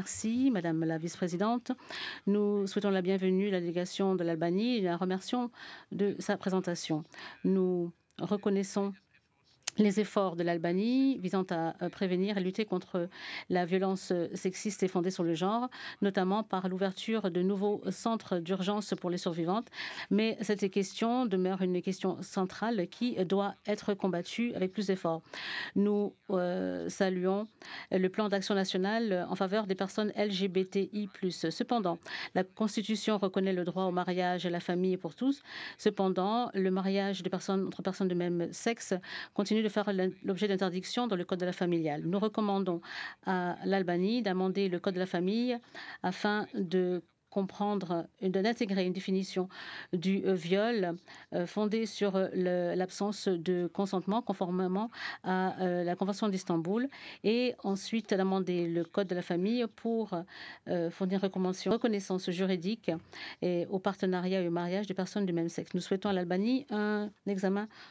Merci, Madame la Vice-présidente. Nous souhaitons la bienvenue à la délégation de l'Albanie et la remercions de sa présentation. Nous reconnaissons les efforts de l'Albanie visant à prévenir et lutter contre la violence sexiste et fondée sur le genre, notamment par l'ouverture de nouveaux centres d'urgence pour les survivantes. Mais cette question demeure une question centrale qui doit être combattue avec plus d'efforts. Nous saluons le plan d'action national en faveur des personnes LGBTI+. Cependant, la Constitution reconnaît le droit au mariage et à la famille pour tous. Cependant, le mariage entre personnes de même sexe continue de faire l'objet d'interdiction dans le Code de la familiale. Nous recommandons à l'Albanie d'amender le Code de la famille afin d'intégrer une définition du viol fondée sur l'absence de consentement conformément à la Convention d'Istanbul et ensuite d'amender le Code de la famille pour fournir reconnaissance juridique et au partenariat et au mariage des personnes du même sexe. Nous souhaitons à l'Albanie un examen